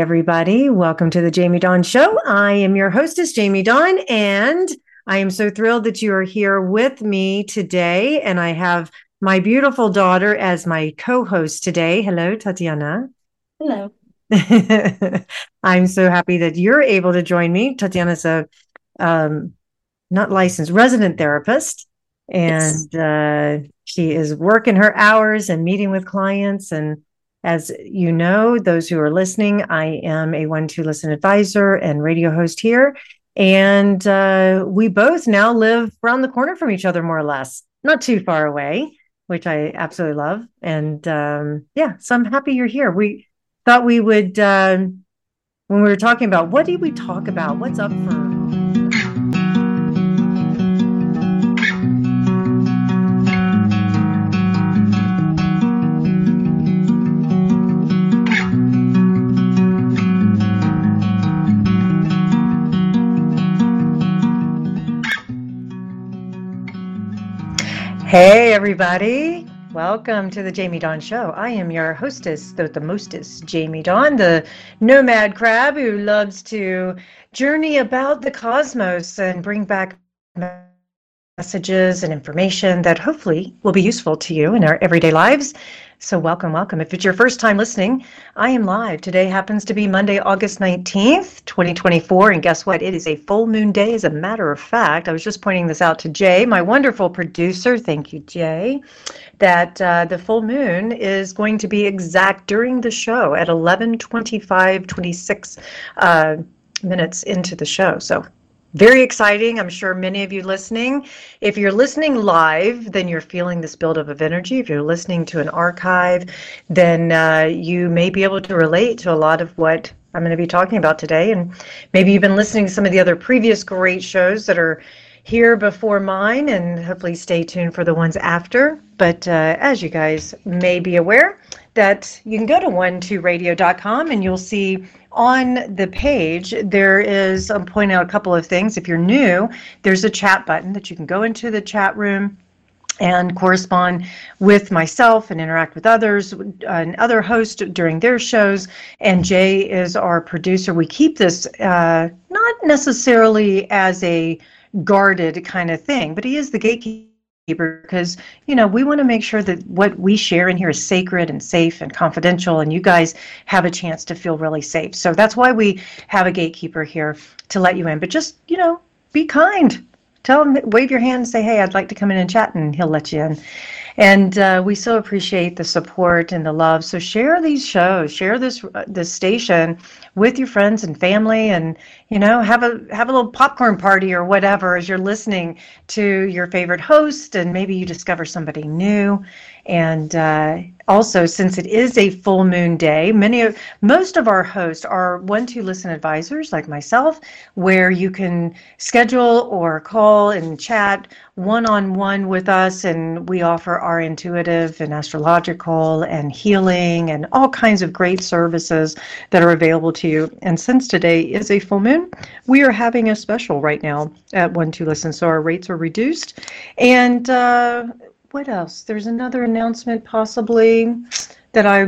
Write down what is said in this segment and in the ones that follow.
everybody. Welcome to the Jamie Dawn Show. I am your hostess, Jamie Dawn, and I am so thrilled that you are here with me today. And I have my beautiful daughter as my co-host today. Hello, Tatiana. Hello. I'm so happy that you're able to join me. Tatiana's a not licensed resident therapist, Yes. and she is working her hours and meeting with clients. And as you know, those who are listening, I am a 1-2 Listen advisor and radio host here. And we both now live around the corner from each other, more or less, not too far away, which I absolutely love. And yeah, so I'm happy you're here. We thought we would, when we were talking about what did we talk about? What's up for? Hey, everybody. Welcome to the Jamie Dawn Show. I am your hostess, the mostest, Jamie Dawn, the nomad crab who loves to journey about the cosmos and bring back messages and information that hopefully will be useful to you in our everyday lives. So welcome, welcome. If it's your first time listening, I am live. Today happens to be Monday, August 19th, 2024. And guess what? It is a full moon day, as a matter of fact. I was just pointing this out to Jay, my wonderful producer. Thank you, Jay. That the full moon is going to be exact during the show at 11:25, 26 minutes into the show. So very exciting. I'm sure many of you listening, if you're listening live, then you're feeling this buildup of energy. If you're listening to an archive, then you may be able to relate to a lot of what I'm going to be talking about today. And maybe you've been listening to some of the other previous great shows that are here before mine, and hopefully stay tuned for the ones after. But as you guys may be aware, that you can go to 12radio.com and you'll see on the page there is, I'm pointing out a couple of things. If you're new, there's a chat button that you can go into the chat room and correspond with myself and interact with others and other hosts during their shows. And Jay is our producer. We keep this not necessarily as a guarded kind of thing, but he is the gatekeeper because, you know, we want to make sure that what we share in here is sacred and safe and confidential, and you guys have a chance to feel really safe. So that's why we have a gatekeeper here to let you in. But just, you know, be kind. Tell him, wave your hand and say, hey, I'd like to come in and chat, and he'll let you in. And we so appreciate the support and the love. So share these shows, share this station with your friends and family, and, you know, have a little popcorn party or whatever as you're listening to your favorite host, and maybe you discover somebody new. And also, since it is a full moon day, most of our hosts are 1-2 Listen advisors like myself, where you can schedule or call and chat one-on-one with us, and we offer our intuitive and astrological and healing and all kinds of great services that are available to you. And since today is a full moon, we are having a special right now at 1-2 Listen, so our rates are reduced. And what else? There's another announcement possibly that I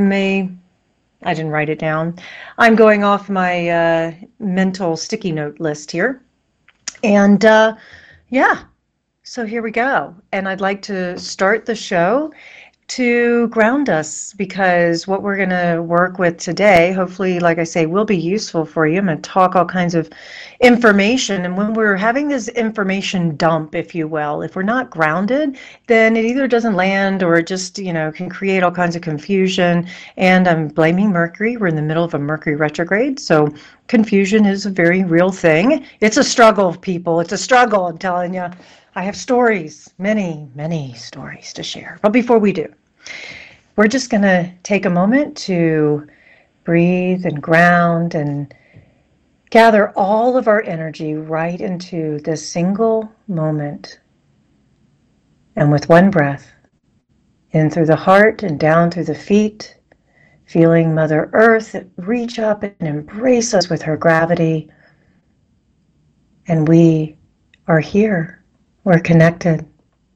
didn't write it down. I'm going off my mental sticky note list here. And yeah, so here we go. And I'd like to start the show to ground us, because what we're going to work with today, hopefully, like I say, will be useful for you. I'm going to talk all kinds of information. And when we're having this information dump, if you will, if we're not grounded, then it either doesn't land or it just, you know, can create all kinds of confusion. And I'm blaming Mercury. We're in the middle of a Mercury retrograde. So confusion is a very real thing. It's a struggle, people. It's a struggle, I'm telling you. I have stories, many, many stories to share. But before we do, we're just going to take a moment to breathe and ground and gather all of our energy right into this single moment. And with one breath, in through the heart and down through the feet, feeling Mother Earth reach up and embrace us with her gravity. And we are here. We're connected.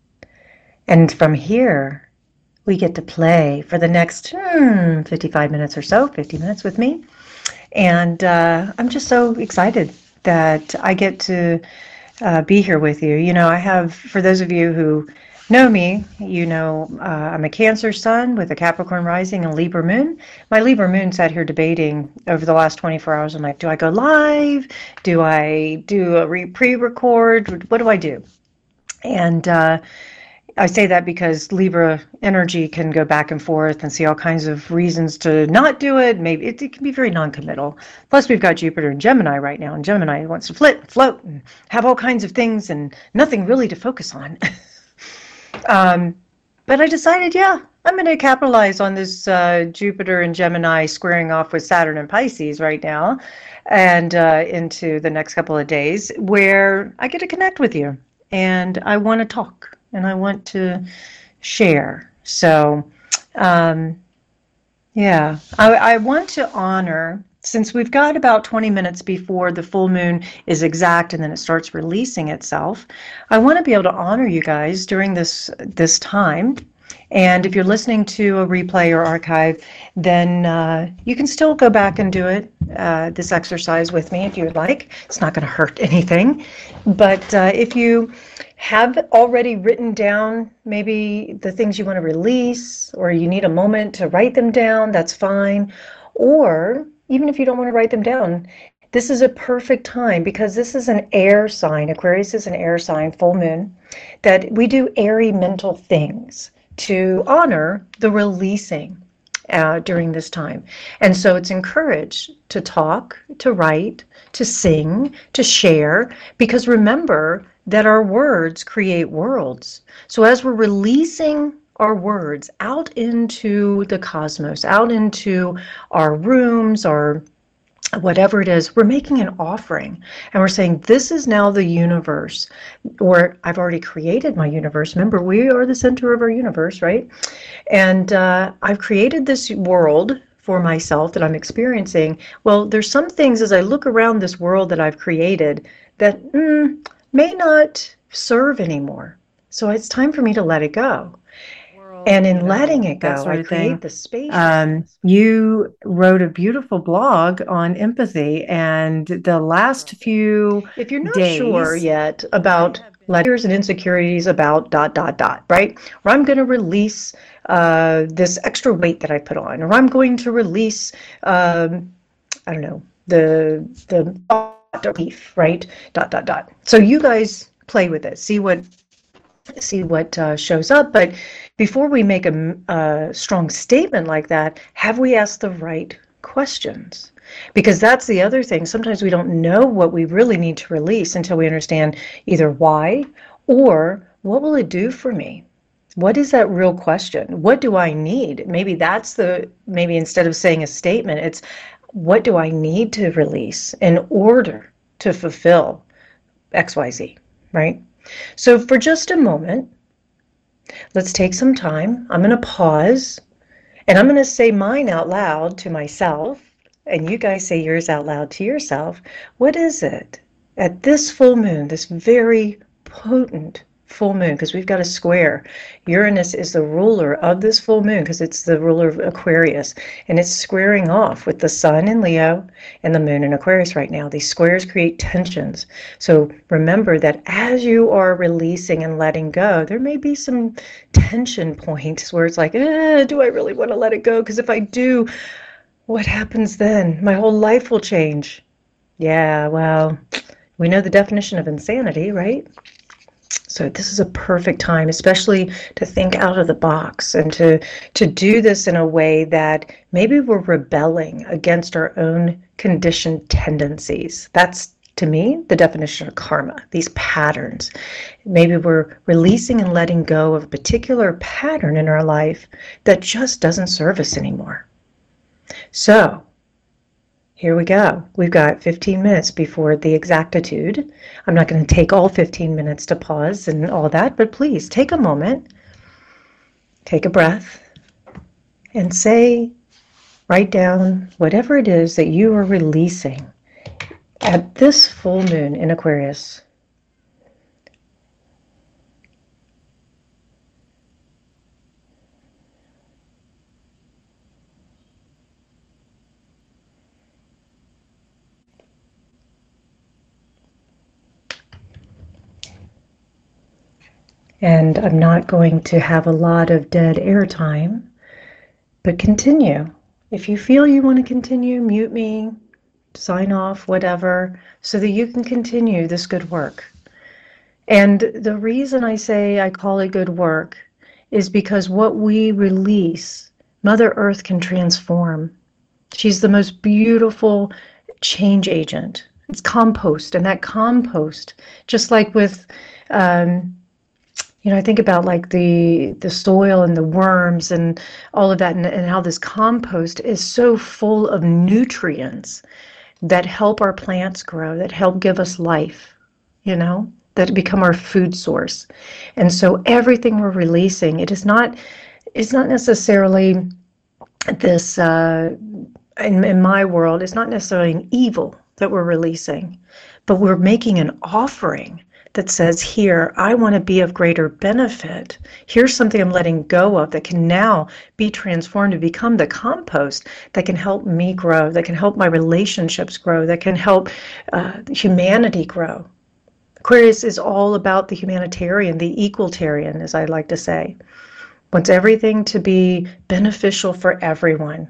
And from here, we get to play for the next 55 minutes or so, 50 minutes with me. And I'm just so excited that I get to be here with you. You know, I have, for those of you who know me, you know, I'm a Cancer sun with a Capricorn rising and Libra moon. My Libra moon sat here debating over the last 24 hours. I'm like, do I go live? Do I do a pre-record? What do I do? And I say that because Libra energy can go back and forth and see all kinds of reasons to not do it. Maybe it can be very non-committal. Plus, we've got Jupiter in Gemini right now, and Gemini wants to float, and have all kinds of things and nothing really to focus on. But I decided, yeah, I'm going to capitalize on this Jupiter and Gemini squaring off with Saturn and Pisces right now, and into the next couple of days, where I get to connect with you, and I want to talk, and I want to share. So, yeah, I want to honor, since we've got about 20 minutes before the full moon is exact and then it starts releasing itself, I want to be able to honor you guys during this time. And if you're listening to a replay or archive, then you can still go back and do it, this exercise with me if you would like. It's not going to hurt anything. But if you have already written down maybe the things you want to release, or you need a moment to write them down, that's fine. Or even if you don't want to write them down, this is a perfect time because this is an air sign. Aquarius is an air sign, full moon, that we do airy mental things to honor the releasing during this time. And so it's encouraged to talk, to write, to sing, to share, because remember that our words create worlds. So as we're releasing our words out into the cosmos, out into our rooms, our whatever it is, we're making an offering and we're saying, this is now the universe, or I've already created my universe. Remember, we are the center of our universe, right? And I've created this world for myself that I'm experiencing. Well, there's some things as I look around this world that I've created that may not serve anymore. So it's time for me to let it go. And in letting it go, I create the space. You wrote a beautiful blog on empathy, and the last few days, if you're not sure yet about fears and insecurities about ... right? Or I'm going to release this extra weight that I put on, or I'm going to release, I don't know, the beef, right? ... So you guys play with it, see what shows up. But before we make a strong statement like that, have we asked the right questions? Because that's the other thing. Sometimes we don't know what we really need to release until we understand either why or what will it do for me? What is that real question? What do I need? Maybe maybe instead of saying a statement, it's what do I need to release in order to fulfill XYZ, right? So for just a moment, let's take some time. I'm going to pause, and I'm going to say mine out loud to myself, and you guys say yours out loud to yourself. What is it at this full moon, this very potent full moon, because we've got a square. Uranus is the ruler of this full moon because it's the ruler of Aquarius, and it's squaring off with the sun in Leo and the moon in Aquarius right now. These squares create tensions. So remember that as you are releasing and letting go, there may be some tension points where it's like, do I really want to let it go? Because if I do, what happens then? My whole life will change. Yeah, well, we know the definition of insanity, right? So this is a perfect time, especially to think out of the box and to do this in a way that maybe we're rebelling against our own conditioned tendencies. That's, to me, the definition of karma, these patterns. Maybe we're releasing and letting go of a particular pattern in our life that just doesn't serve us anymore. So here we go. We've got 15 minutes before the exactitude. I'm not going to take all 15 minutes to pause and all that, but please take a moment, take a breath, and write down whatever it is that you are releasing at this full moon in Aquarius. And I'm not going to have a lot of dead air time, but continue. If you feel you want to continue, mute me, sign off, whatever, so that you can continue this good work. And the reason I say I call it good work is because what we release, Mother Earth can transform. She's the most beautiful change agent. It's compost, and that compost, just like with, I think about like the soil and the worms and all of that, and how this compost is so full of nutrients that help our plants grow, that help give us life, that become our food source. And so everything we're releasing, it's not necessarily this, in my world, it's not necessarily an evil that we're releasing, but we're making an offering that says, here, I want to be of greater benefit. Here's something I'm letting go of that can now be transformed to become the compost that can help me grow, that can help my relationships grow, that can help humanity grow. Aquarius is all about the humanitarian, the equalitarian, as I like to say. Wants everything to be beneficial for everyone.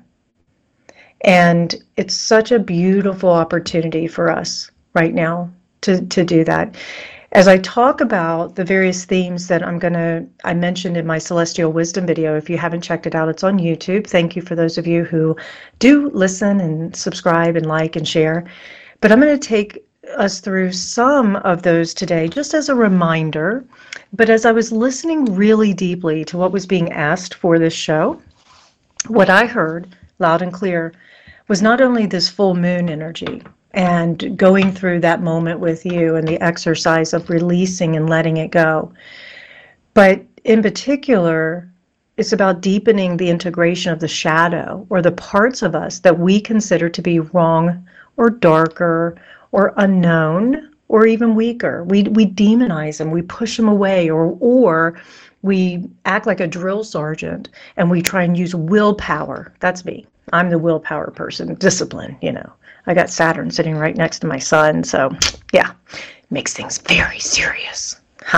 And it's such a beautiful opportunity for us right now to do that. As I talk about the various themes that I mentioned in my Celestial Wisdom video, if you haven't checked it out, it's on YouTube. Thank you for those of you who do listen and subscribe and like and share. But I'm going to take us through some of those today, just as a reminder. But as I was listening really deeply to what was being asked for this show, what I heard loud and clear was not only this full moon energy, and going through that moment with you and the exercise of releasing and letting it go. But in particular, it's about deepening the integration of the shadow, or the parts of us that we consider to be wrong or darker or unknown or even weaker. We demonize them, we push them away, or we act like a drill sergeant and we try and use willpower. That's me. I'm the willpower person, discipline, I got Saturn sitting right next to my sun, so yeah, makes things very serious.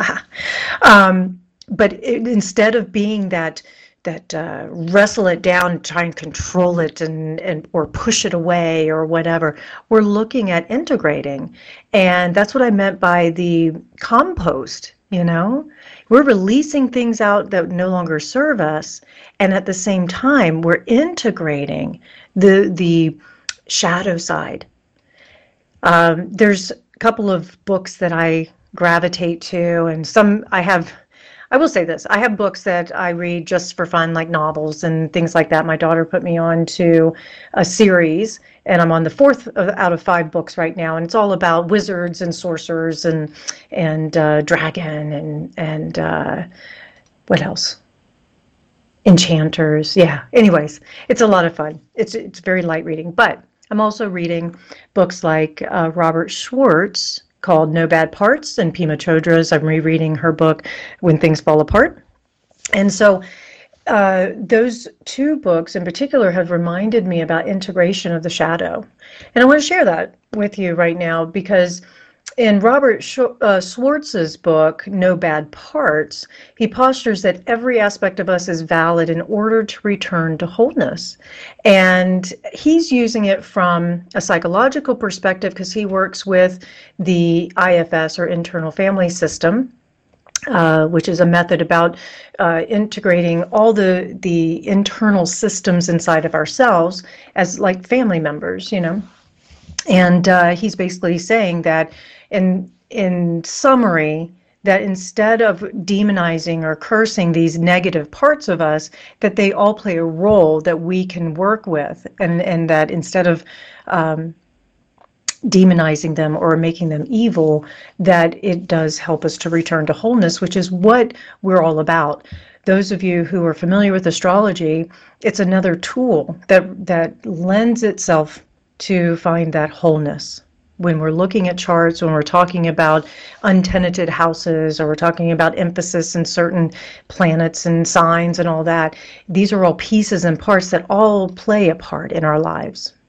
But instead of being that wrestle it down, try and control it, and or push it away or whatever, we're looking at integrating, and that's what I meant by the compost. We're releasing things out that no longer serve us, and at the same time, we're integrating the shadow side. There's a couple of books that I gravitate to, and some I will say this, I have books that I read just for fun, like novels and things like that. My daughter put me on to a series, and I'm on the 4th out of 5 books right now, and it's all about wizards and sorcerers and dragon and what else? Enchanters. Yeah. Anyways, it's a lot of fun. It's very light reading, but I'm also reading books like Robert Schwartz, called No Bad Parts, and Pema Chodra's. I'm rereading her book, When Things Fall Apart. And so those 2 books in particular have reminded me about integration of the shadow. And I want to share that with you right now, because in Robert Schwartz's book, No Bad Parts, he postures that every aspect of us is valid in order to return to wholeness. And he's using it from a psychological perspective, because he works with the IFS, or internal family system, which is a method about integrating all the internal systems inside of ourselves as like family members, And he's basically saying that in summary, that instead of demonizing or cursing these negative parts of us, that they all play a role that we can work with, and that instead of demonizing them or making them evil, that it does help us to return to wholeness, which is what we're all about. Those of you who are familiar with astrology, it's another tool that lends itself to find that wholeness. When we're looking at charts, when we're talking about untenanted houses, or we're talking about emphasis in certain planets and signs and all that, these are all pieces and parts that all play a part in our lives.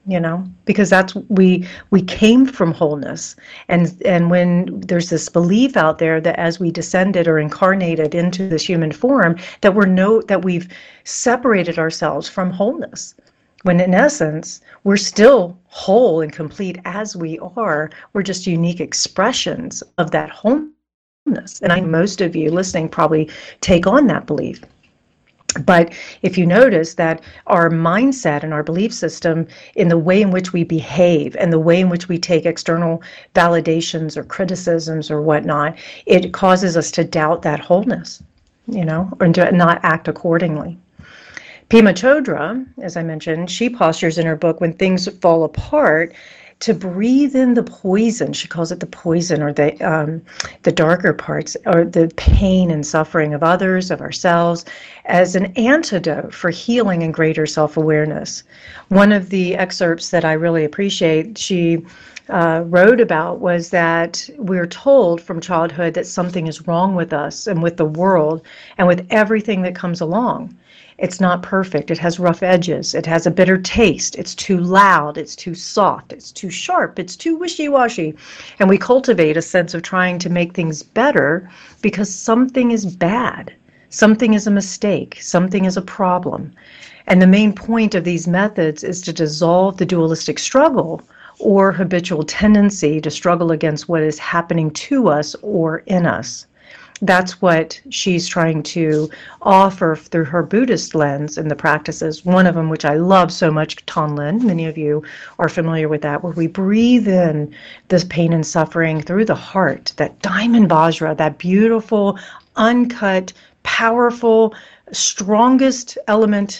because that's we came from wholeness, and when there's this belief out there that as we descended or incarnated into this human form, that we've separated ourselves from wholeness, when in essence we're still whole and complete as we are. We're just unique expressions of that wholeness, and I know most of you listening probably take on that belief. But if you notice that our mindset and our belief system, in the way in which we behave and the way in which we take external validations or criticisms or whatnot, it causes us to doubt that wholeness, or to not act accordingly. Pema Chodra, as I mentioned, she postures in her book, When Things Fall Apart, to breathe in the poison. She calls it the poison, or the darker parts, or the pain and suffering of others, of ourselves, as an antidote for healing and greater self-awareness. One of the excerpts that I really appreciate, she wrote about, was that we're told from childhood that something is wrong with us and with the world and with everything that comes along. It's not perfect. It has rough edges. It has a bitter taste. It's too loud. It's too soft. It's too sharp. It's too wishy-washy. And we cultivate a sense of trying to make things better because something is bad. Something is a mistake. Something is a problem. And the main point of these methods is to dissolve the dualistic struggle or habitual tendency to struggle against what is happening to us or in us. That's what she's trying to offer through her Buddhist lens in the practices. One of them, which I love so much, Tonglen, many of you are familiar with that, where we breathe in this pain and suffering through the heart, that diamond vajra, that beautiful, uncut, powerful, strongest element,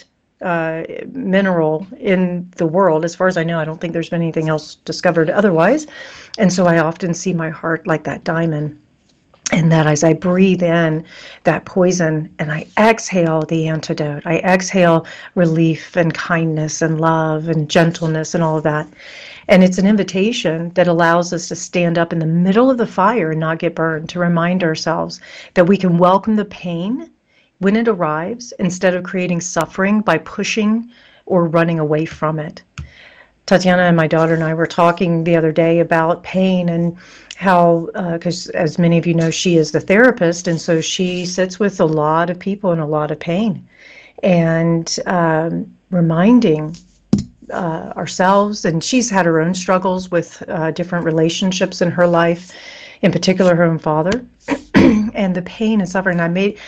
mineral in the world. As far as I know, I don't think there's been anything else discovered otherwise. And so I often see my heart like that diamond. And that as I breathe in that poison and I exhale the antidote, I exhale relief and kindness and love and gentleness and all of that. And it's an invitation that allows us to stand up in the middle of the fire and not get burned, to remind ourselves that we can welcome the pain when it arrives instead of creating suffering by pushing or running away from it. Tatiana and my daughter and I were talking the other day about pain and how, because as many of you know, she is the therapist, and so she sits with a lot of people in a lot of pain, and reminding ourselves, and she's had her own struggles with different relationships in her life, in particular her own father, and the pain and suffering.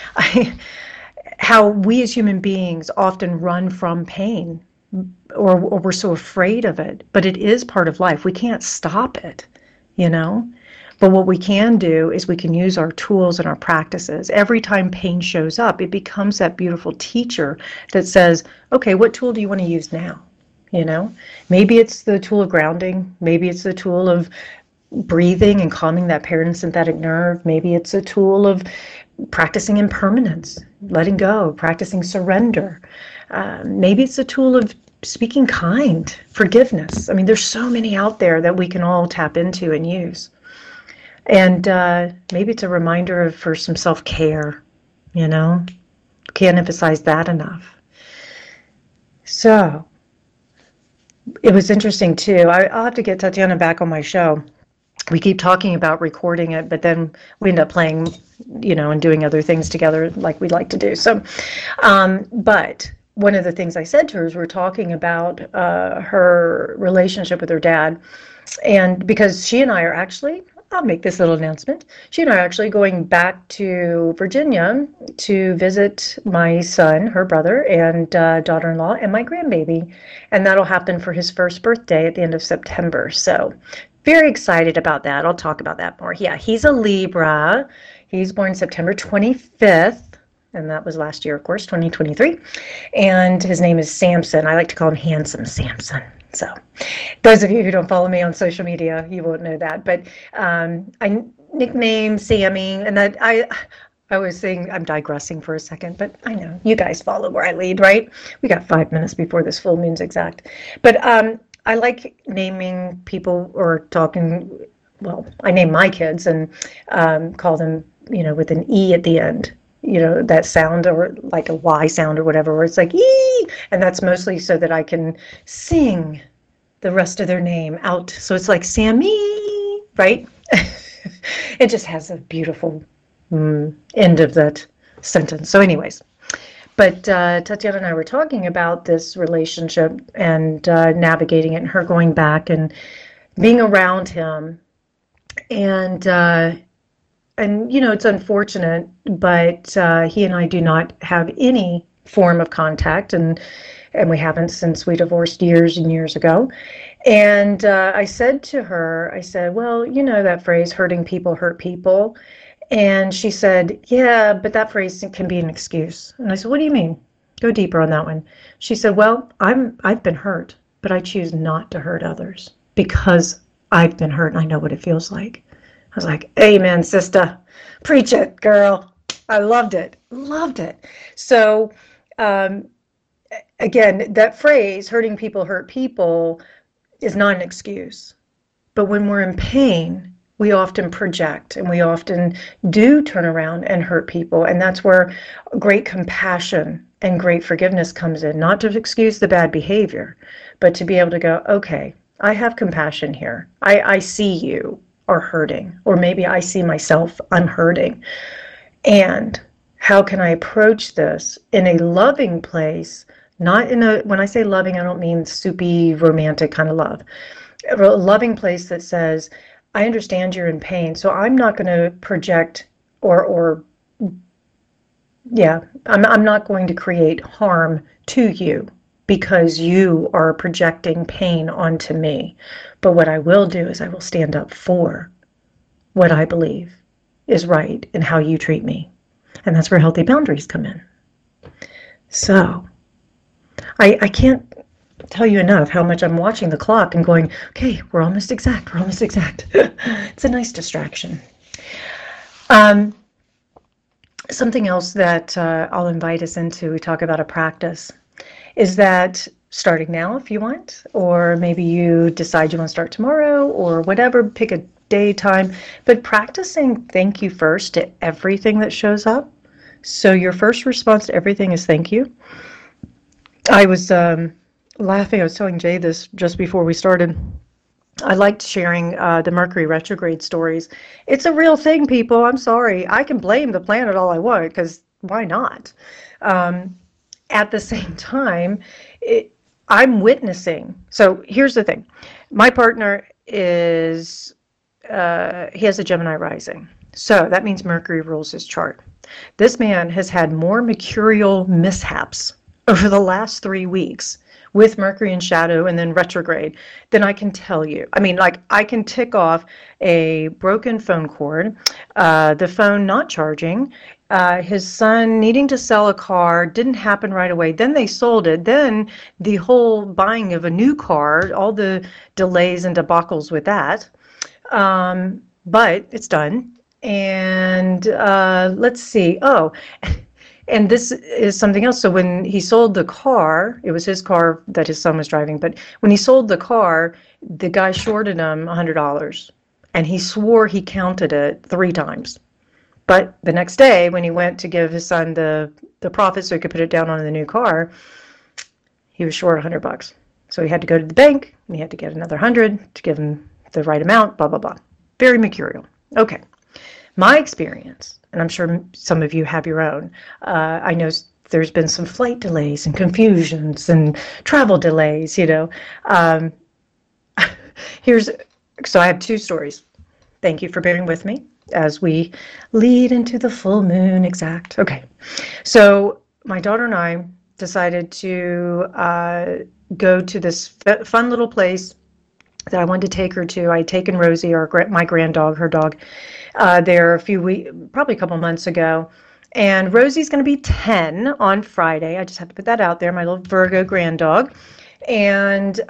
How we as human beings often run from pain, or we're so afraid of it, but it is part of life. We can't stop it, But what we can do is we can use our tools and our practices. Every time pain shows up, it becomes that beautiful teacher that says, okay, what tool do you want to use now? Maybe it's the tool of grounding. Maybe it's the tool of breathing and calming that parasympathetic nerve. Maybe it's a tool of practicing impermanence, letting go, practicing surrender. Maybe it's a tool of speaking kind, forgiveness. I mean, there's so many out there that we can all tap into and use. And maybe it's a reminder for some self-care, Can't emphasize that enough. So it was interesting too. I'll have to get Tatiana back on my show. We keep talking about recording it, but then we end up playing, and doing other things together like we like to do. So, but one of the things I said to her is we're talking about her relationship with her dad. And because she and I are actually, I'll make this little announcement. She and I are actually going back to Virginia to visit my son, her brother, and daughter-in-law, and my grandbaby. And that'll happen for his first birthday at the end of September. So very excited about that. I'll talk about that more. Yeah, he's a Libra. He's born September 25th. And that was last year, of course, 2023. And his name is Samson. I like to call him Handsome Samson. So those of you who don't follow me on social media, you won't know that. But I nicknamed Sammy, and that I was saying, I'm digressing for a second, but I know you guys follow where I lead, right? We got 5 minutes before this full moon's exact. But I like naming people or talking, well, I name my kids and call them, with an E at the end. That sound, or like a Y sound or whatever, where it's like, ee, and that's mostly so that I can sing the rest of their name out. So it's like Sammy, right? It just has a beautiful end of that sentence. So anyways, but Tatiana and I were talking about this relationship and navigating it, and her going back and being around him. And it's unfortunate, but he and I do not have any form of contact, and we haven't since we divorced years and years ago. And I said to her, I said, well, that phrase, hurting people hurt people. And she said, yeah, but that phrase can be an excuse. And I said, what do you mean? Go deeper on that one. She said, well, I've been hurt, but I choose not to hurt others because I've been hurt and I know what it feels like. I was like, amen, sister. Preach it, girl. I loved it. Loved it. So, again, that phrase, hurting people hurt people, is not an excuse. But when we're in pain, we often project and we often do turn around and hurt people. And that's where great compassion and great forgiveness comes in, not to excuse the bad behavior, but to be able to go, okay, I have compassion here. I see you are hurting, or maybe I see myself, I'm hurting. And how can I approach this in a loving place? Not in a, when I say loving, I don't mean soupy, romantic kind of love. A loving place that says, I understand you're in pain, so I'm not going to project I'm not going to create harm to you because you are projecting pain onto me. But what I will do is I will stand up for what I believe is right and how you treat me. And that's where healthy boundaries come in. So I can't tell you enough how much I'm watching the clock and going, okay, we're almost exact. It's a nice distraction. Something else that I'll invite us into, we talk about a practice, is that starting now if you want, or maybe you decide you want to start tomorrow or whatever, pick a day, time, but practicing thank you first to everything that shows up. So your first response to everything is thank you. I was laughing. I was telling Jay this just before we started. I liked sharing the Mercury retrograde stories. It's a real thing, people. I'm sorry. I can blame the planet all I want, because why not? At the same time, I'm witnessing. So here's the thing. My partner is, he has a Gemini rising. So that means Mercury rules his chart. This man has had more mercurial mishaps over the last 3 weeks with Mercury in shadow and then retrograde than I can tell you. I mean, like, I can tick off a broken phone cord, the phone not charging, his son needing to sell a car, didn't happen right away. Then they sold it. Then the whole buying of a new car, all the delays and debacles with that. But it's done. And let's see. Oh, and this is something else. So when he sold the car, it was his car that his son was driving. But when he sold the car, the guy shorted him $100. And he swore he counted it 3 times. But the next day, when he went to give his son the profit so he could put it down on the new car, he was short $100. So he had to go to the bank, and he had to get another 100 to give him the right amount, blah, blah, blah. Very mercurial. Okay. My experience, and I'm sure some of you have your own, I know there's been some flight delays and confusions and travel delays, so I have 2 stories. Thank you for bearing with me as we lead into the full moon exact. Okay, so my daughter and I decided to go to this fun little place that I wanted to take her to. I had taken Rosie, my grand dog, her dog, there probably a couple months ago. And Rosie's going to be 10 on Friday. I just have to put that out there, my little Virgo grand dog. And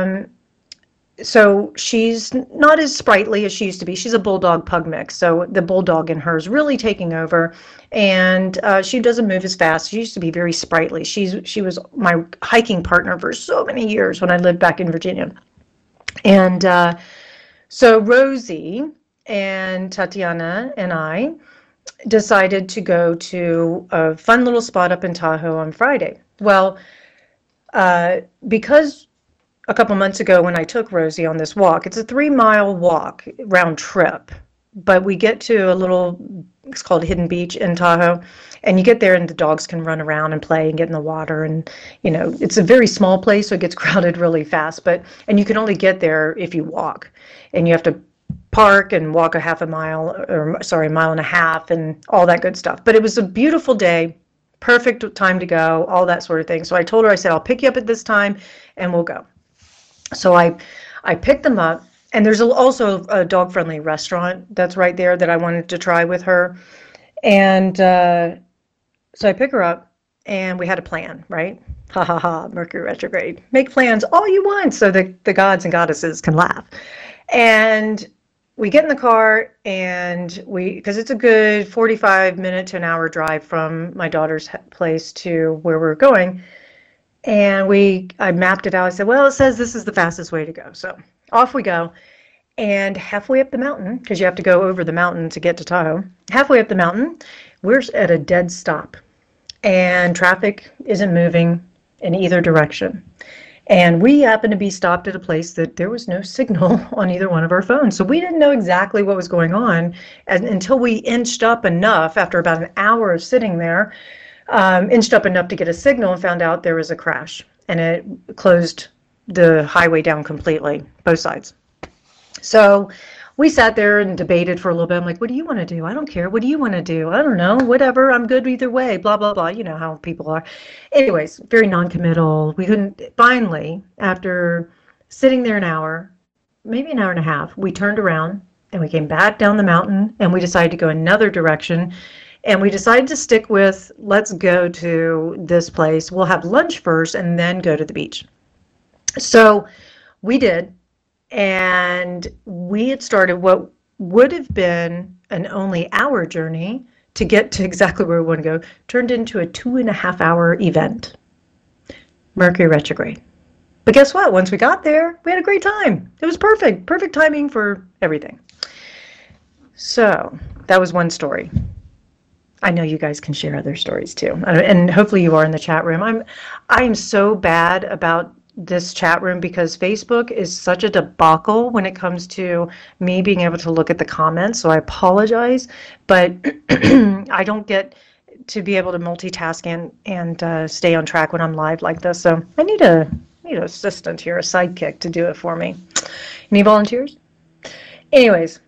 so she's not as sprightly as she used to be. She's a bulldog pug mix. So the bulldog in her is really taking over. And she doesn't move as fast. She used to be very sprightly. She was my hiking partner for so many years when I lived back in Virginia. And so Rosie and Tatiana and I decided to go to a fun little spot up in Tahoe on Friday. Well, because a couple months ago when I took Rosie on this walk. It's a 3-mile walk round trip, but we get to a little, it's called Hidden Beach in Tahoe, and you get there and the dogs can run around and play and get in the water, and it's a very small place, so it gets crowded really fast, and you can only get there if you walk, and you have to park and walk a half a mile, or sorry, a mile and a half, and all that good stuff. But it was a beautiful day, perfect time to go, all that sort of thing. So I told her, I said, I'll pick you up at this time and we'll go. So I picked them up, and there's also a dog-friendly restaurant that's right there that I wanted to try with her. And so I pick her up, and we had a plan, right? Ha ha ha, Mercury retrograde. Make plans all you want so that the gods and goddesses can laugh. And we get in the car, and because it's a good 45-minute to an hour drive from my daughter's place to where we're going, and I mapped it out. I said, well, it says this is the fastest way to go. So off we go. And halfway up the mountain, because you have to go over the mountain to get to Tahoe, halfway up the mountain, we're at a dead stop. And traffic isn't moving in either direction. And we happened to be stopped at a place that there was no signal on either one of our phones. So we didn't know exactly what was going on until we inched up enough, after about an hour of sitting there, inched up enough to get a signal and found out there was a crash. And it closed the highway down completely, both sides. So we sat there and debated for a little bit. I'm like, what do you want to do? I don't care. What do you want to do? I don't know. Whatever. I'm good either way. Blah, blah, blah. You know how people are. Anyways, very non-committal. We couldn't. Finally, after sitting there an hour, maybe an hour and a half, we turned around and we came back down the mountain, and we decided to go another direction. And we decided to stick with, let's go to this place. We'll have lunch first and then go to the beach. So we did. And we had started what would have been an only hour journey to get to exactly where we want to go, turned into a 2.5-hour event. Mercury retrograde. But guess what? Once we got there, we had a great time. It was perfect. Perfect timing for everything. So that was one story. I know you guys can share other stories too. And hopefully you are in the chat room. I'm so bad about this chat room because Facebook is such a debacle when it comes to me being able to look at the comments. So I apologize, but I don't get to be able to multitask and stay on track when I'm live like this. So I need an assistant here, a sidekick to do it for me. Any volunteers? Anyways,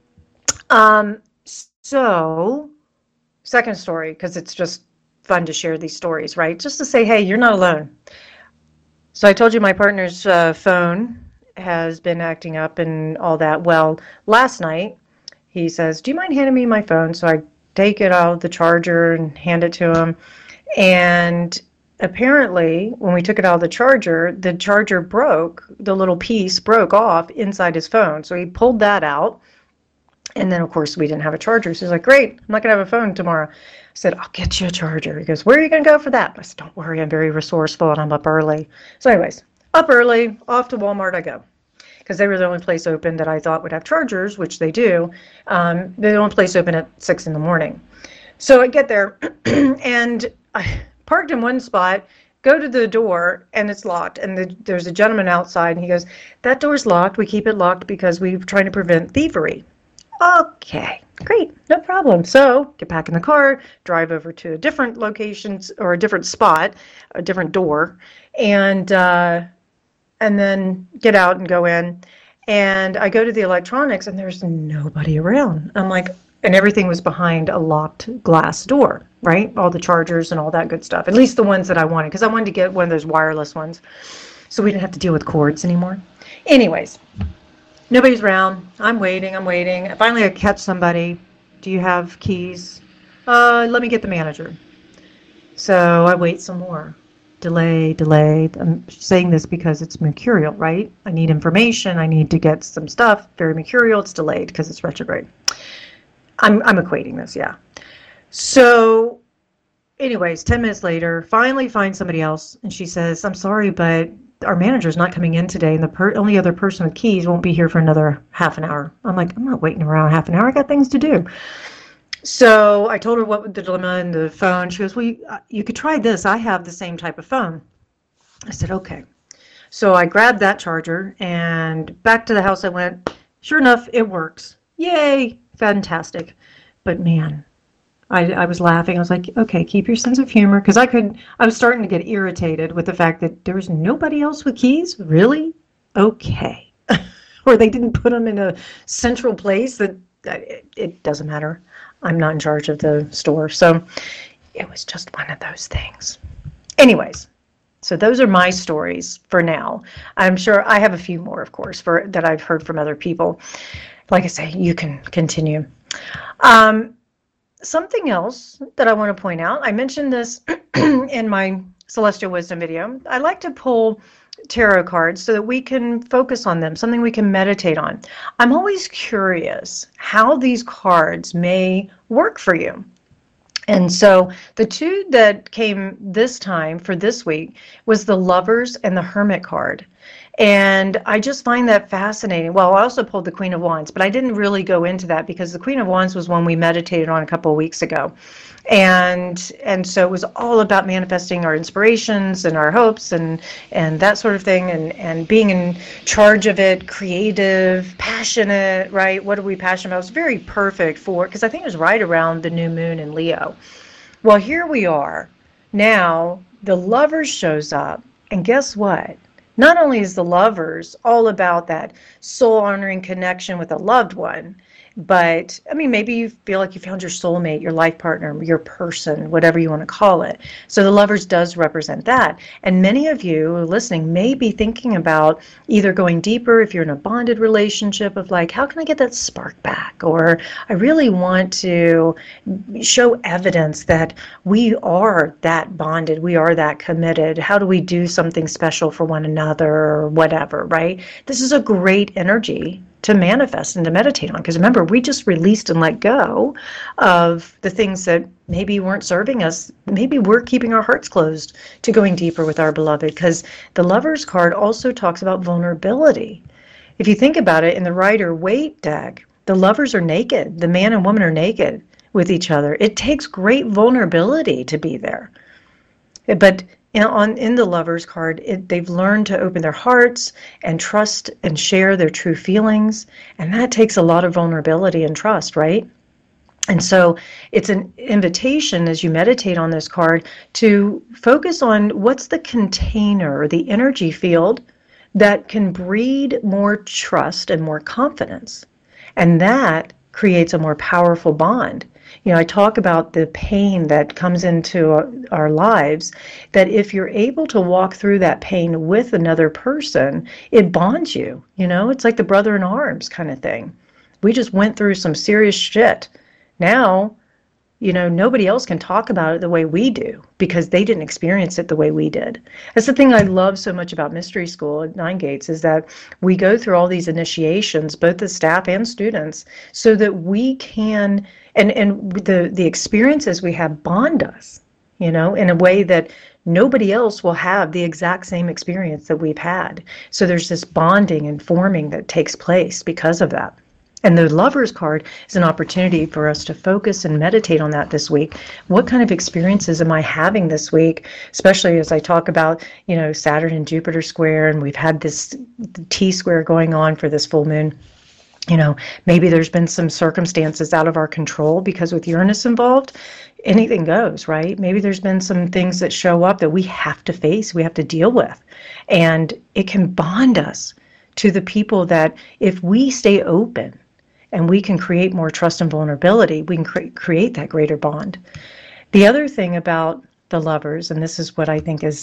so second story, because it's just fun to share these stories, right? Just to say, hey, you're not alone. So I told you my partner's phone has been acting up and all that. Well, last night he says, do you mind handing me my phone? So I take it out of the charger and hand it to him. And apparently when we took it out of the charger broke, the little piece broke off inside his phone. So he pulled that out. And then, of course, we didn't have a charger. So he's like, great, I'm not going to have a phone tomorrow. I said, I'll get you a charger. He goes, where are you going to go for that? I said, don't worry, I'm very resourceful and I'm up early. So anyways, up early, off to Walmart I go. Because they were the only place open that I thought would have chargers, which they do. They're the only place open at 6 in the morning. So I get there, and I parked in one spot, go to the door, and it's locked. And there's a gentleman outside, and he goes, that door's locked. We keep it locked because we're trying to prevent thievery. Okay, great, no problem. So get back in the car, drive over to a different location or a different spot, a different door, and then get out and go in. And I go to the electronics, and there's nobody around. I'm like, and everything was behind a locked glass door, right? All the chargers and all that good stuff, at least the ones that I wanted, because I wanted to get one of those wireless ones so we didn't have to deal with cords anymore. Anyways. Nobody's around. I'm waiting. Finally, I catch somebody. Do you have keys? Let me get the manager. So I wait some more. Delay. I'm saying this because it's mercurial, right? I need information. I need to get some stuff. Very mercurial. It's delayed because it's retrograde. I'm equating this, yeah. So anyways, 10 minutes later, finally find somebody else. And she says, I'm sorry, but our manager's not coming in today, and the only other person with keys won't be here for another half an hour. I'm like, I'm not waiting around half an hour. I got things to do. So I told her what the dilemma and the phone. She goes, well, you could try this. I have the same type of phone. I said, okay. So I grabbed that charger and back to the house I went. Sure enough, it works. Yay, fantastic. But man, I was laughing. I was like, okay, keep your sense of humor. Because I was starting to get irritated with the fact that there was nobody else with keys. Really? Okay. Or they didn't put them in a central place that it doesn't matter. I'm not in charge of the store. So it was just one of those things. Anyways, so those are my stories for now. I'm sure I have a few more, of course, that I've heard from other people. Like I say, you can continue. Something else that I want to point out, I mentioned this in my Celestial Wisdom video. I like to pull tarot cards so that we can focus on them, something we can meditate on. I'm always curious how these cards may work for you. And so the two that came this time for this week was the Lovers and the Hermit card. And I just find that fascinating. Well, I also pulled the Queen of Wands, but I didn't really go into that because the Queen of Wands was one we meditated on a couple of weeks ago. And so it was all about manifesting our inspirations and our hopes and that sort of thing, and being in charge of it, creative, passionate, right? What are we passionate about? It was very perfect because I think it was right around the new moon in Leo. Well, here we are. Now the Lovers shows up, and guess what? Not only is the Lovers all about that soul-honoring connection with a loved one, but, I mean, maybe you feel like you found your soulmate, your life partner, your person, whatever you want to call it. So the Lovers does represent that. And many of you listening may be thinking about either going deeper if you're in a bonded relationship of like, how can I get that spark back? Or I really want to show evidence that we are that bonded, we are that committed. How do we do something special for one another or whatever, right? This is a great energy to manifest and to meditate on, because remember, we just released and let go of the things that maybe weren't serving us. Maybe we're keeping our hearts closed to going deeper with our beloved, because the Lovers card also talks about vulnerability. If you think about it, in the Rider-Waite deck, the Lovers are naked. The man and woman are naked with each other. It takes great vulnerability to be there. But in the Lovers card, they've learned to open their hearts and trust and share their true feelings. And that takes a lot of vulnerability and trust, right? And so it's an invitation as you meditate on this card to focus on what's the container or the energy field that can breed more trust and more confidence. And that creates a more powerful bond. You know, I talk about the pain that comes into our lives, that if you're able to walk through that pain with another person, it bonds you. You know, it's like the brother in arms kind of thing. We just went through some serious shit. Now, you know, nobody else can talk about it the way we do because they didn't experience it the way we did. That's the thing I love so much about Mystery School at Nine Gates, is that we go through all these initiations, both the staff and students, so that we can, and the experiences we have bond us, you know, in a way that nobody else will have the exact same experience that we've had. So there's this bonding and forming that takes place because of that. And the Lovers card is an opportunity for us to focus and meditate on that this week. What kind of experiences am I having this week? Especially as I talk about, you know, Saturn and Jupiter square, and we've had this T-square going on for this full moon. You know, maybe there's been some circumstances out of our control because with Uranus involved, anything goes, right? Maybe there's been some things that show up that we have to face, we have to deal with. And it can bond us to the people that if we stay open, and we can create more trust and vulnerability, we can create that greater bond. The other thing about the Lovers, and this is what I think is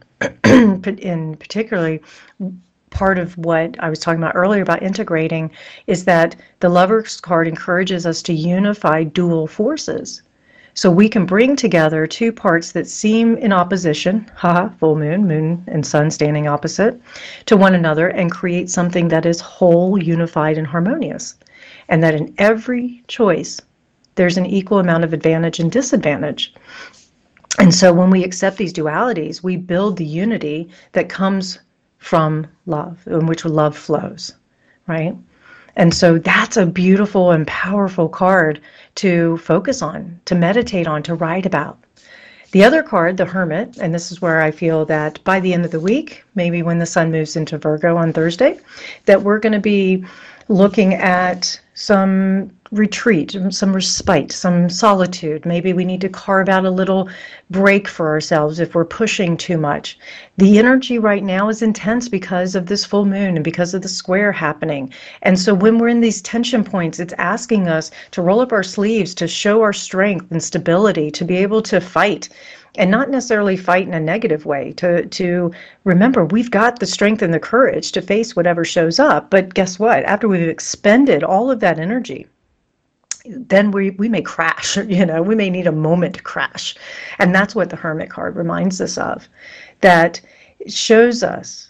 in particularly part of what I was talking about earlier about integrating, is that the Lovers card encourages us to unify dual forces. So we can bring together two parts that seem in opposition, full moon, moon and sun standing opposite to one another, and create something that is whole, unified, and harmonious. And that in every choice, there's an equal amount of advantage and disadvantage. And so when we accept these dualities, we build the unity that comes from love, in which love flows, right? And so that's a beautiful and powerful card to focus on, to meditate on, to write about. The other card, the Hermit, and this is where I feel that by the end of the week, maybe when the sun moves into Virgo on Thursday, that we're going to be looking at some retreat, some respite, some solitude. Maybe we need to carve out a little break for ourselves if we're pushing too much. The energy right now is intense because of this full moon and because of the square happening. And so when we're in these tension points, it's asking us to roll up our sleeves, to show our strength and stability, to be able to fight. And not necessarily fight in a negative way, to remember we've got the strength and the courage to face whatever shows up. But guess what? After we've expended all of that energy, then we may crash, we may need a moment to crash. And that's what the Hermit card reminds us of, that it shows us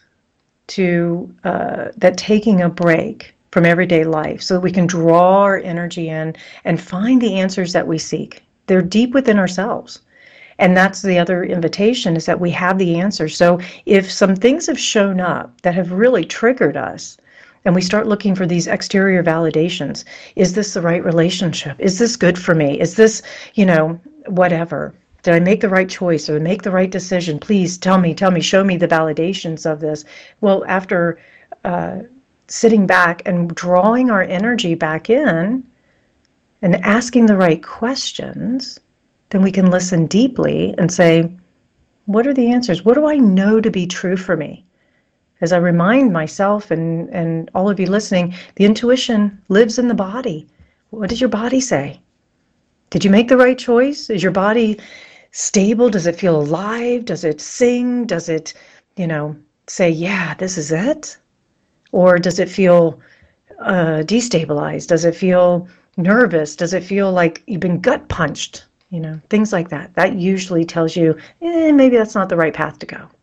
that taking a break from everyday life so that we can draw our energy in and find the answers that we seek. They're deep within ourselves. And that's the other invitation, is that we have the answer. So if some things have shown up that have really triggered us, and we start looking for these exterior validations, is this the right relationship? Is this good for me? Is this, whatever? Did I make the right choice or make the right decision? Please tell me, show me the validations of this. Well, after sitting back and drawing our energy back in and asking the right questions, then we can listen deeply and say, what are the answers? What do I know to be true for me? As I remind myself and all of you listening, the intuition lives in the body. What does your body say? Did you make the right choice? Is your body stable? Does it feel alive? Does it sing? Does it, say, yeah, this is it? Or does it feel destabilized? Does it feel nervous? Does it feel like you've been gut punched? Things like that. That usually tells you, maybe that's not the right path to go,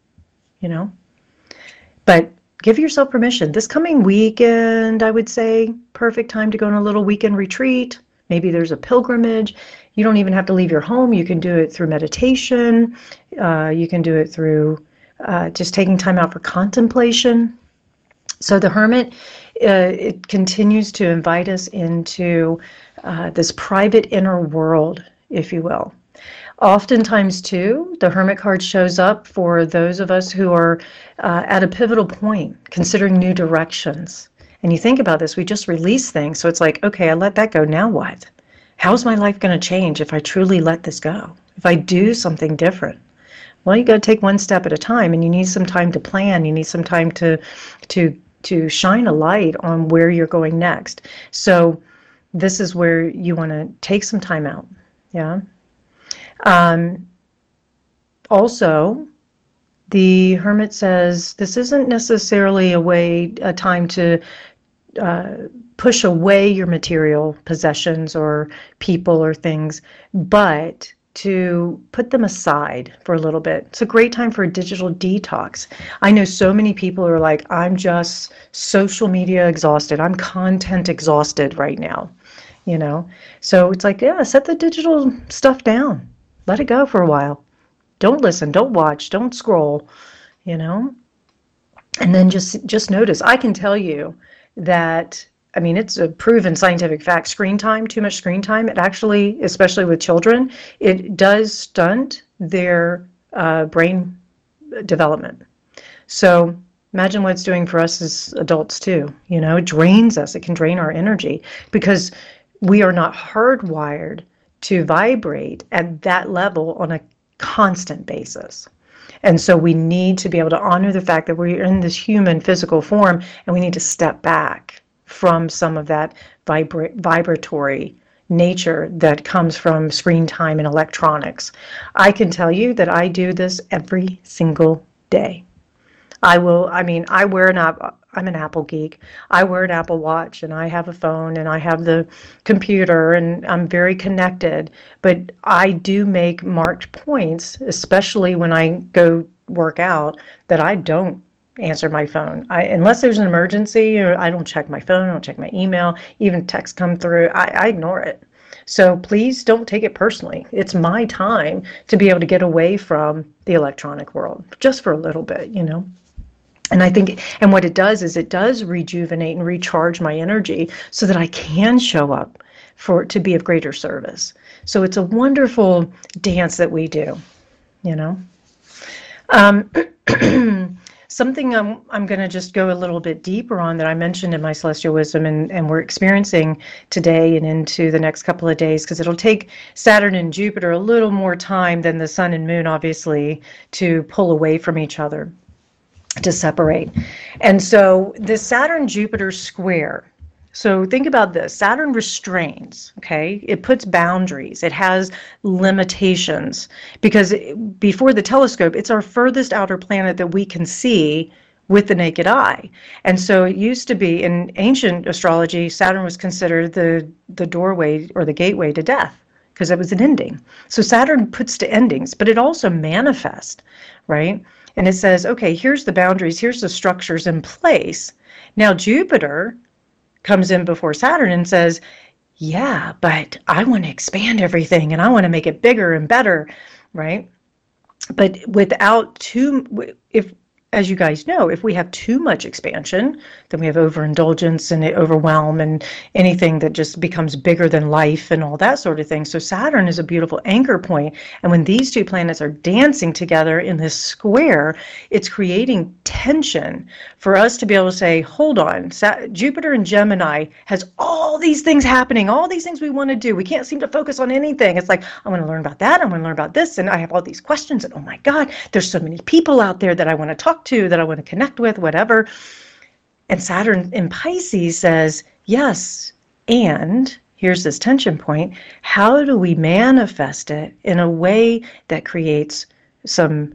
But give yourself permission. This coming weekend, I would say, perfect time to go on a little weekend retreat. Maybe there's a pilgrimage. You don't even have to leave your home. You can do it through meditation. You can do it through just taking time out for contemplation. So the Hermit, it continues to invite us into this private inner world, if you will. Oftentimes, too, the Hermit card shows up for those of us who are at a pivotal point, considering new directions. And you think about this, we just release things. So it's like, okay, I let that go. Now what? How's my life going to change if I truly let this go? If I do something different? Well, you got to take one step at a time, and you need some time to plan. You need some time to shine a light on where you're going next. So this is where you want to take some time out. Yeah. Also, the Hermit says this isn't necessarily a time to push away your material possessions or people or things, but to put them aside for a little bit. It's a great time for a digital detox. I know so many people are like, I'm just social media exhausted. I'm content exhausted right now. So it's like, yeah, set the digital stuff down. Let it go for a while. Don't listen, don't watch, don't scroll, and then just notice. I can tell you that, it's a proven scientific fact, too much screen time, it actually, especially with children, it does stunt their brain development. So imagine what it's doing for us as adults too. It drains us, it can drain our energy because we are not hardwired to vibrate at that level on a constant basis. And so we need to be able to honor the fact that we're in this human physical form, and we need to step back from some of that vibratory nature that comes from screen time and electronics. I can tell you that I do this every single day. I'm an Apple geek. I wear an Apple Watch, and I have a phone, and I have the computer, and I'm very connected. But I do make marked points, especially when I go work out, that I don't answer my phone. Unless there's an emergency, or I don't check my phone, I don't check my email, even texts come through, I ignore it. So please don't take it personally. It's my time to be able to get away from the electronic world, just for a little bit, And I think, and what it does is it does rejuvenate and recharge my energy so that I can show up to be of greater service. So it's a wonderful dance that we do. you know. Um, Something I'm going to just go a little bit deeper on that I mentioned in my celestial wisdom, and we're experiencing today and into the next couple of days, because it'll take Saturn and Jupiter a little more time than the sun and moon, obviously, to pull away from each other, to separate. And so the Saturn-Jupiter square, so think about this. Saturn restrains, okay? It puts boundaries. It has limitations, because before the telescope, it's our furthest outer planet that we can see with the naked eye. And so it used to be, in ancient astrology, Saturn was considered the doorway or the gateway to death, because it was an ending. So Saturn puts to endings, but it also manifests, right? And it says, okay, here's the boundaries, here's the structures in place. Now Jupiter comes in before Saturn and says, yeah, but I want to expand everything and I want to make it bigger and better, right? But without if, as you guys know, if we have too much expansion, then we have overindulgence and overwhelm and anything that just becomes bigger than life and all that sort of thing. So Saturn is a beautiful anchor point. And when these two planets are dancing together in this square, it's creating tension for us to be able to say, hold on, Jupiter and Gemini has all these things happening, all these things we want to do. We can't seem to focus on anything. It's like, I want to learn about that. I want to learn about this. And I have all these questions. And oh my God, there's so many people out there that I want to talk to, that I want to connect with, whatever. And Saturn in Pisces says, yes, and here's this tension point. How do we manifest it in a way that creates some,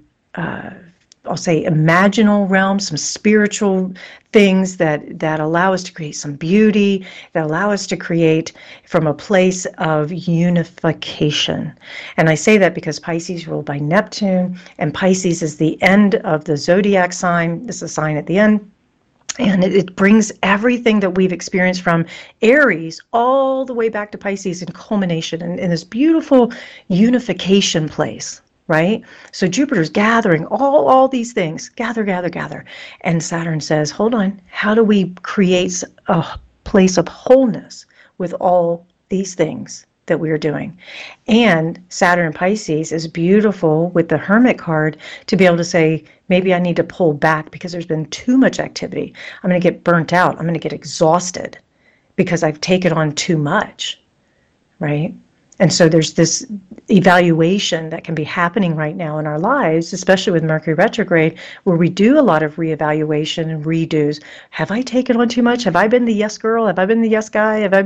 I'll say, imaginal realms, some spiritual things that allow us to create some beauty, that allow us to create from a place of unification. And I say that because Pisces ruled by Neptune, and Pisces is the end of the zodiac sign. This is a sign at the end. And it brings everything that we've experienced from Aries all the way back to Pisces in culmination, in this beautiful unification place. Right? So Jupiter's gathering all these things, gather. And Saturn says, hold on, how do we create a place of wholeness with all these things that we are doing? And Saturn in Pisces is beautiful with the Hermit card to be able to say, maybe I need to pull back because there's been too much activity. I'm going to get burnt out. I'm going to get exhausted because I've taken on too much, right? And so there's this evaluation that can be happening right now in our lives, especially with Mercury retrograde, where we do a lot of reevaluation and redos. Have I taken on too much? Have I been the yes girl? Have I been the yes guy? Have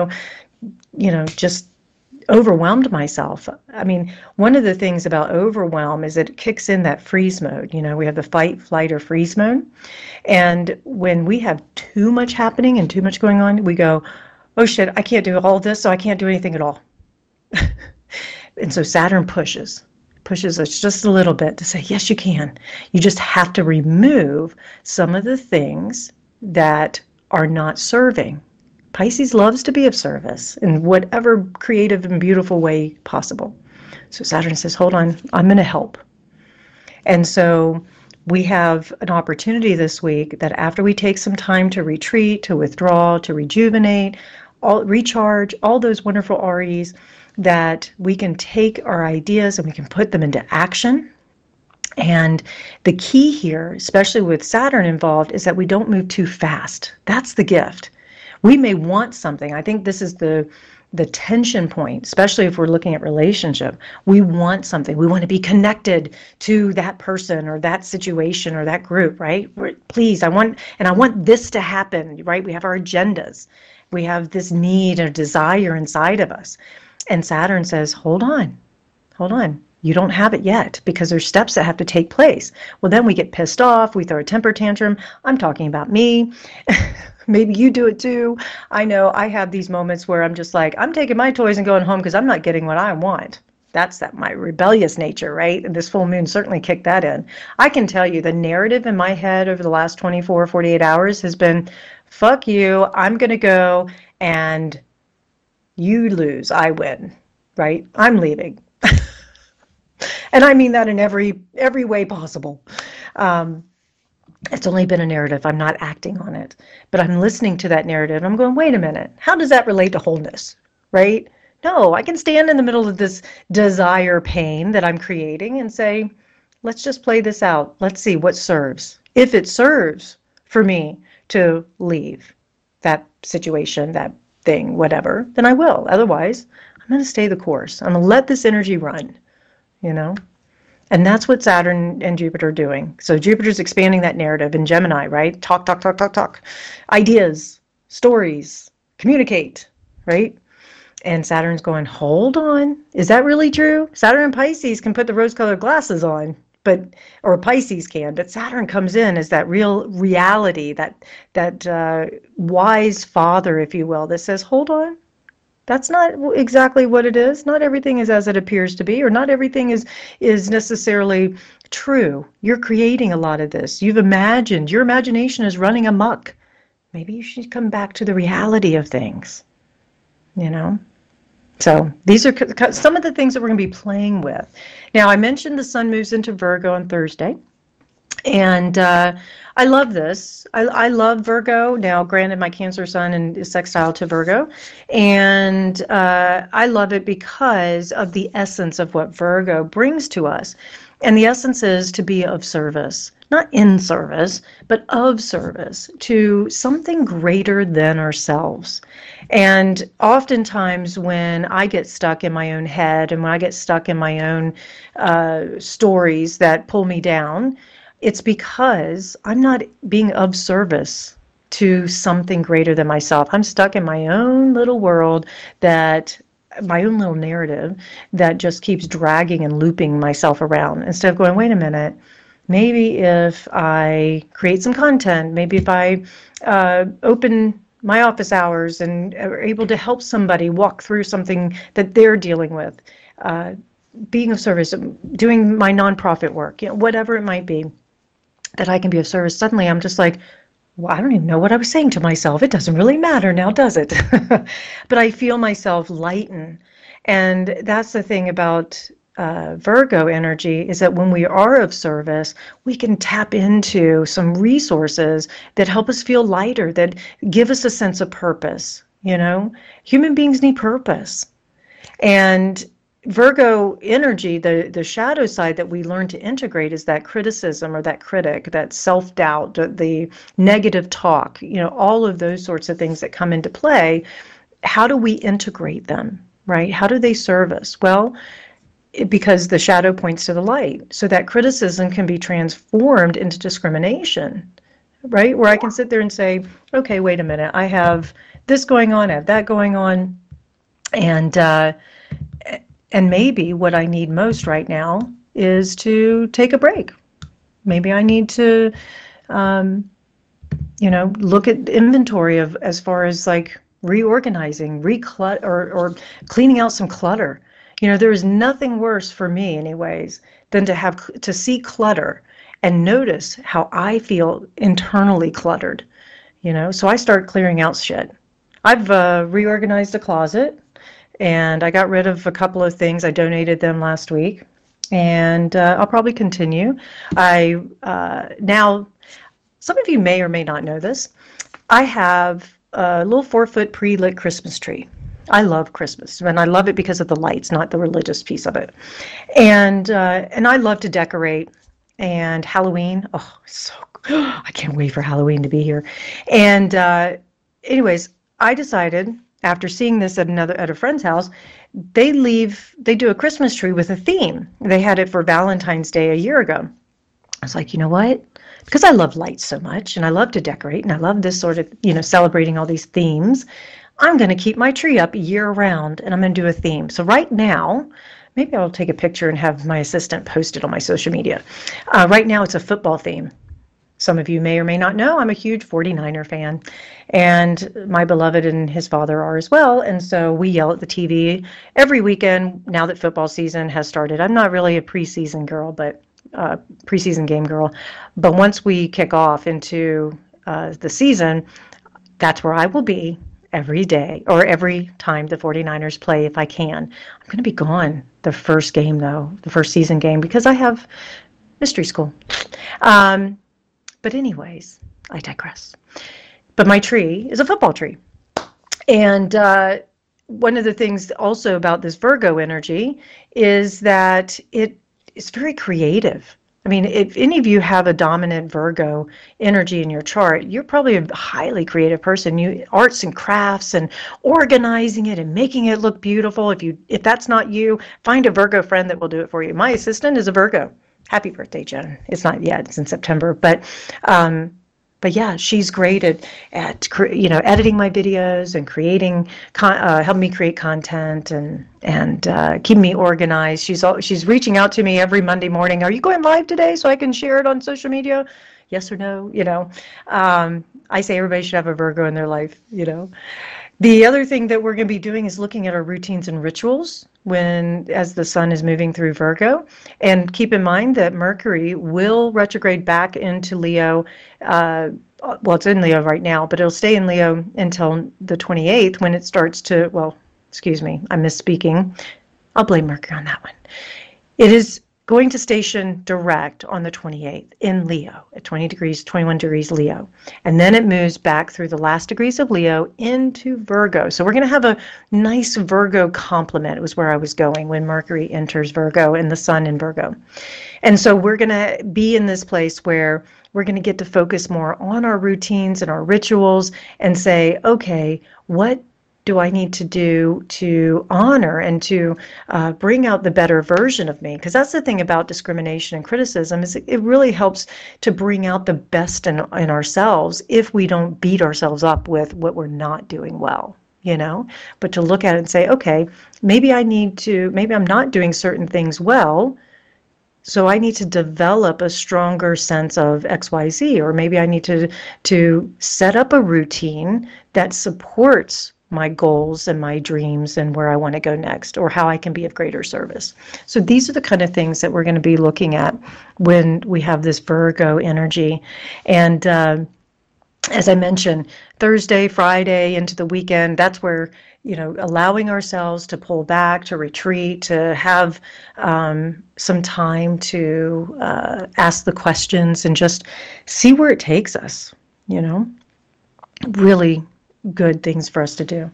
I, just overwhelmed myself? I mean, one of the things about overwhelm is it kicks in that freeze mode. We have the fight, flight, or freeze mode. And when we have too much happening and too much going on, we go, oh shit, I can't do all this, so I can't do anything at all. And so Saturn pushes us just a little bit to say, yes, you can. You just have to remove some of the things that are not serving. Pisces loves to be of service in whatever creative and beautiful way possible. So Saturn says, hold on, I'm going to help. And so we have an opportunity this week that after we take some time to retreat, to withdraw, to rejuvenate, recharge, all those wonderful REs, that we can take our ideas and we can put them into action. And the key here, especially with Saturn involved, is that we don't move too fast. That's the gift. We may want something. I think this is the tension point, especially if we're looking at relationship. We want something. We want to be connected to that person or that situation or that group, right? Please, I want this to happen, right? We have our agendas. We have this need or desire inside of us. And Saturn says, hold on. You don't have it yet because there's steps that have to take place. Well, then we get pissed off. We throw a temper tantrum. I'm talking about me. Maybe you do it too. I know I have these moments where I'm just like, I'm taking my toys and going home because I'm not getting what I want. That's my rebellious nature, right? And this full moon certainly kicked that in. I can tell you the narrative in my head over the last 24, 48 hours has been, fuck you, I'm going to go and you lose, I win, right? I'm leaving. And I mean that in every way possible. It's only been a narrative. I'm not acting on it. But I'm listening to that narrative and I'm going, wait a minute, how does that relate to wholeness, right? No, I can stand in the middle of this desire pain that I'm creating and say, let's just play this out. Let's see what serves. If it serves for me to leave that situation, that thing, whatever, then I will. Otherwise, I'm going to stay the course. I'm going to let this energy run, you know? And that's what Saturn and Jupiter are doing. So Jupiter's expanding that narrative in Gemini, right? Talk, talk, talk, talk, talk. Ideas, stories, communicate, right? And Saturn's going, hold on. Is that really true? Saturn and Pisces can put the rose-colored glasses on, or Pisces can, but Saturn comes in as that real reality, that wise father, if you will, that says, hold on. That's not exactly what it is. Not everything is as it appears to be, or not everything is necessarily true. You're creating a lot of this. You've imagined. Your imagination is running amok. Maybe you should come back to the reality of things, you know? So these are some of the things that we're going to be playing with. Now, I mentioned the sun moves into Virgo on Thursday. And I love this. I love Virgo. Now, granted, my Cancer sun is sextile to Virgo. And I love it because of the essence of what Virgo brings to us. And the essence is to be of service, not in service, but of service to something greater than ourselves. And oftentimes when I get stuck in my own head and when I get stuck in my own stories that pull me down, it's because I'm not being of service to something greater than myself. I'm stuck in my own little world, my own little narrative that just keeps dragging and looping myself around instead of going, wait a minute, maybe if I create some content, maybe if I open my office hours and are able to help somebody walk through something that they're dealing with, being of service, doing my nonprofit work, whatever it might be, that I can be of service. Suddenly I'm just like, well, I don't even know what I was saying to myself. It doesn't really matter now, does it? But I feel myself lighten. And that's the thing about Virgo energy, is that when we are of service, we can tap into some resources that help us feel lighter, that give us a sense of purpose. Human beings need purpose. And Virgo energy, the shadow side that we learn to integrate, is that criticism or that critic, that self-doubt, the negative talk, all of those sorts of things that come into play. How do we integrate them, right? How do they serve us? Well, because the shadow points to the light. So that criticism can be transformed into discrimination, right? Where I can sit there and say, okay, wait a minute, I have this going on, I have that going on, and maybe what I need most right now is to take a break. Maybe I need to, look at inventory of as far as like reorganizing, reclutter, or cleaning out some clutter. There is nothing worse for me, anyways, than to see clutter and notice how I feel internally cluttered. So I start clearing out shit. I've reorganized a closet. And I got rid of a couple of things. I donated them last week, and I'll probably continue. Now, some of you may or may not know this. I have a little 4-foot pre-lit Christmas tree. I love Christmas, and I love it because of the lights, not the religious piece of it. And I love to decorate. And Halloween, I can't wait for Halloween to be here. And anyways, I decided, after seeing this at a friend's house, they do a Christmas tree with a theme. They had it for Valentine's Day a year ago. I was like, you know what? Because I love lights so much, and I love to decorate, and I love this sort of, celebrating all these themes, I'm going to keep my tree up year round, and I'm going to do a theme. So right now, maybe I'll take a picture and have my assistant post it on my social media. Right now, it's a football theme. Some of you may or may not know, I'm a huge 49er fan, and my beloved and his father are as well, and so we yell at the TV every weekend now that football season has started. I'm not really a preseason game girl, but once we kick off into the season, that's where I will be every day, or every time the 49ers play if I can. I'm going to be gone the first game, though, the first season game, because I have mystery school. But anyways, I digress. But my tree is a football tree. And one of the things also about this Virgo energy is that it is very creative. I mean, if any of you have a dominant Virgo energy in your chart, you're probably a highly creative person. You arts and crafts and organizing it and making it look beautiful. If that's not you, find a Virgo friend that will do it for you. My assistant is a Virgo. Happy birthday, Jen. It's not yet, it's in September, but yeah, she's great at editing my videos and creating, helping me create content and keeping me organized. She's reaching out to me every Monday morning. Are you going live today so I can share it on social media? Yes or no? I say everybody should have a Virgo in their life. The other thing that we're going to be doing is looking at our routines and rituals as the sun is moving through Virgo. And keep in mind that Mercury will retrograde back into Leo. Well, it's in Leo right now, but it'll stay in Leo until the 28th when it starts to, well, excuse me, I'm misspeaking. I'll blame Mercury on that one. It is going to station direct on the 28th in Leo at 21 degrees Leo. And then it moves back through the last degrees of Leo into Virgo. So we're going to have a nice Virgo complement. It was where I was going when Mercury enters Virgo and the sun in Virgo. And so we're going to be in this place where we're going to get to focus more on our routines and our rituals and say, okay, what do I need to do to honor and to bring out the better version of me? Because that's the thing about discrimination and criticism is it really helps to bring out the best in ourselves if we don't beat ourselves up with what we're not doing well, but to look at it and say, okay, maybe I'm not doing certain things well, so I need to develop a stronger sense of XYZ, or maybe I need to set up a routine that supports my goals and my dreams and where I want to go next, or how I can be of greater service. So these are the kind of things that we're going to be looking at when we have this Virgo energy. And as I mentioned, Thursday, Friday, into the weekend, that's where, allowing ourselves to pull back, to retreat, to have some time to ask the questions and just see where it takes us, really good things for us to do.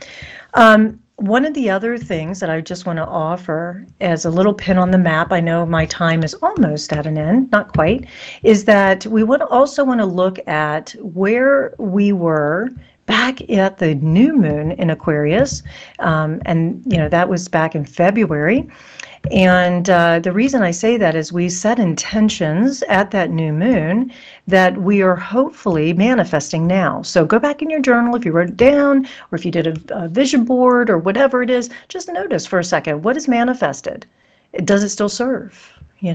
One of the other things that I just want to offer as a little pin on the map, I know my time is almost at an end, not quite, is that we also want to look at where we were back at the new moon in Aquarius, and that was back in February. And the reason I say that is we set intentions at that new moon that we are hopefully manifesting now. So go back in your journal if you wrote it down, or if you did a vision board or whatever it is, just notice for a second, what is manifested? Does it still serve?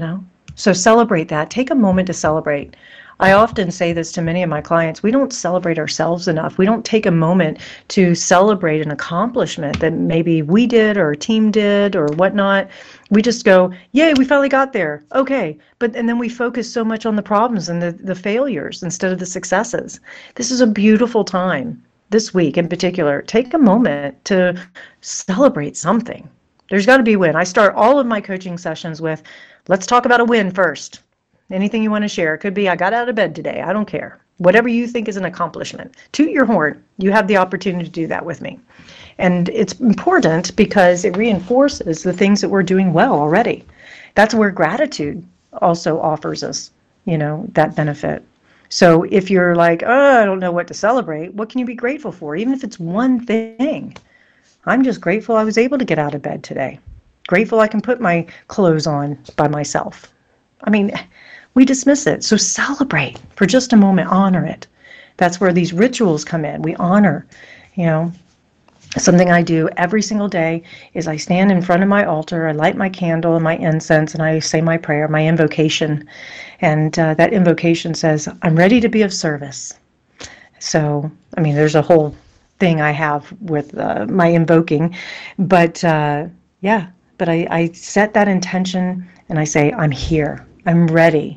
So celebrate that. Take a moment to celebrate. I often say this to many of my clients, we don't celebrate ourselves enough. We don't take a moment to celebrate an accomplishment that maybe we did or a team did or whatnot. We just go, yay, we finally got there. Okay. And then we focus so much on the problems and the failures instead of the successes. This is a beautiful time this week in particular. Take a moment to celebrate something. There's got to be a win. I start all of my coaching sessions with, let's talk about a win first. Anything you want to share. It could be, I got out of bed today. I don't care. Whatever you think is an accomplishment. Toot your horn. You have the opportunity to do that with me. And it's important because it reinforces the things that we're doing well already. That's where gratitude also offers us, that benefit. So if you're like, oh, I don't know what to celebrate, what can you be grateful for? Even if it's one thing. I'm just grateful I was able to get out of bed today. Grateful I can put my clothes on by myself. I mean, we dismiss it. So celebrate for just a moment, honor it. That's where these rituals come in. We honor, something I do every single day is I stand in front of my altar, I light my candle and my incense, and I say my prayer, my invocation. And that invocation says, I'm ready to be of service. So, there's a whole thing I have with my invoking, but I set that intention and I say, I'm here. I'm ready,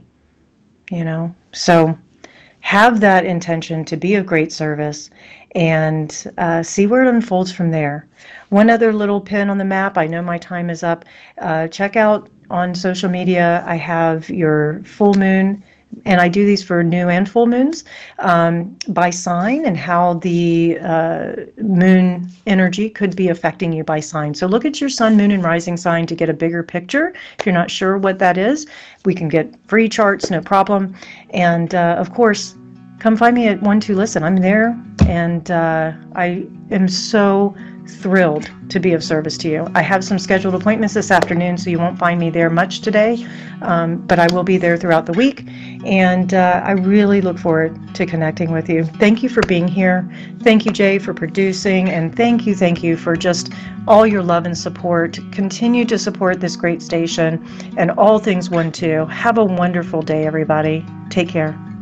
so have that intention to be of great service and see where it unfolds from there. One other little pin on the map, I know my time is up. Check out on social media, I have your full moon and I do these for new and full moons, by sign, and how the moon energy could be affecting you by sign. So look at your sun, moon, and rising sign to get a bigger picture. If you're not sure what that is, we can get free charts, no problem. And of course, come find me at 1-2-Listen. I'm there, and I am so thrilled to be of service to you. I have some scheduled appointments this afternoon, so you won't find me there much today, but I will be there throughout the week, and I really look forward to connecting with you. Thank you for being here. Thank you, Jay, for producing, and thank you for just all your love and support. Continue to support this great station and all things 1-2. Have a wonderful day, everybody. Take care.